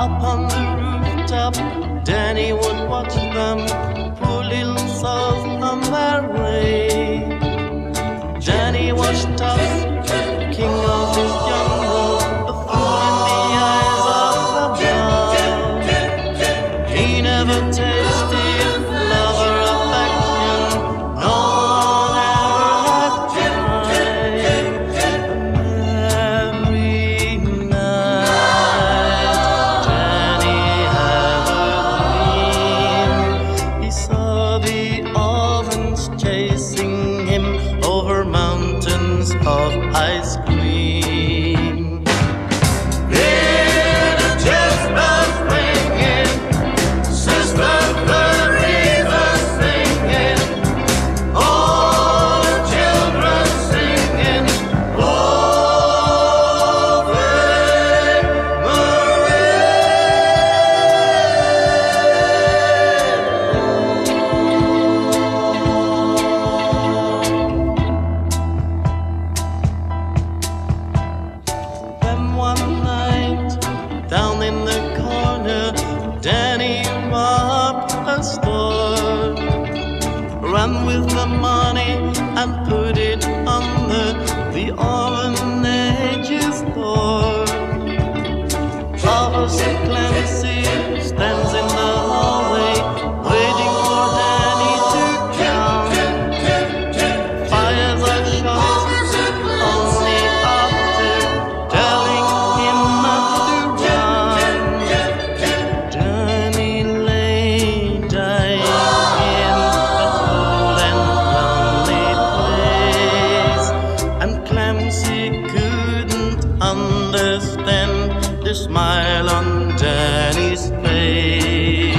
Up on the rooftop, Danny would watch them, poor little souls on their way. Danny was tough, king of his jungle, a fool in the eyes of the world. He never tasted love or affection, no one ever had tried. Every night Danny had a dream. He saw the ovens chasing him over mountains of ice cream. Hear the chestnuts ringing, sister, the river singing, all the children singing, Ave Then one night, down in the corner, Danny robbed a store, ran with the money and put it under the orphanage's door. Officer Clancy stands in the hallway, waiting for Danny to come. Fires are shot only after telling him not to run. Danny lay dying in a cold and lonely place, and Clancy couldn't understand the smile on Danny's face.